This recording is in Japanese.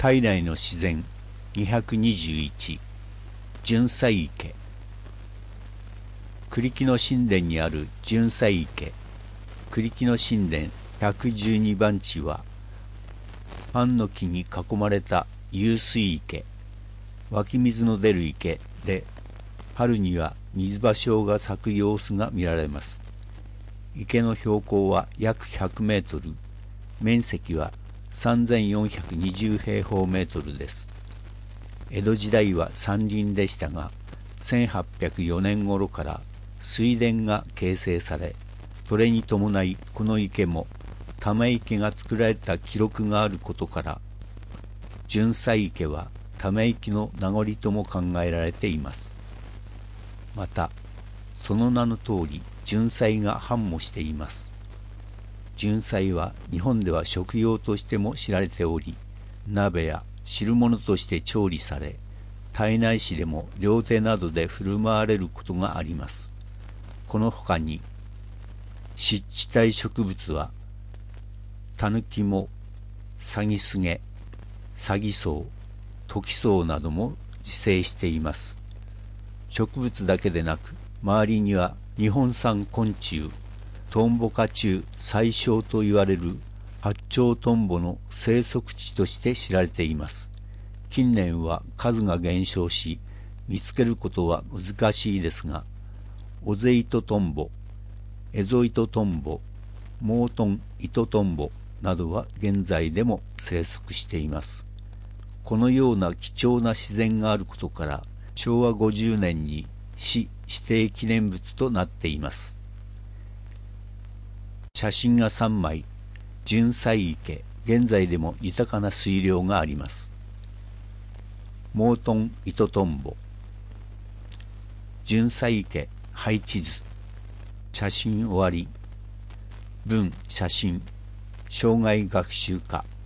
体内の自然221、純彩池。栗木の神殿にある純彩池、栗木の神殿112番地は、桟の木に囲まれた湧水池、湧き水の出る池で、春には水芭蕉が咲く様子が見られます。池の標高は約100メートル、面積は3420平方メートルです。江戸時代は山林でしたが、1804年頃から水田が形成され、それに伴いこの池もため池が作られた記録があることから、純彩池はため池の名残とも考えられています。また、その名の通り純彩が繁茂しています。純彩は日本では食用としても知られており、鍋や汁物として調理され、胎内市でも料亭などで振る舞われることがあります。この他に、湿地帯植物は、タヌキモ、サギスゲ、サギソウ、トキソウなども自生しています。植物だけでなく、周りには日本産昆虫、トンボ科中最小と言われる八丁トンボの生息地として知られています。近年は数が減少し、見つけることは難しいですが、オゼイトトンボ、エゾイトトンボ、モートンイトトンボなどは現在でも生息しています。このような貴重な自然があることから、昭和50年に市指定記念物となっています。写真が3枚、純彩池、現在でも豊かな水量があります。モートンイトトンボ、純彩池配置図、写真終わり。文写真、生涯学習家。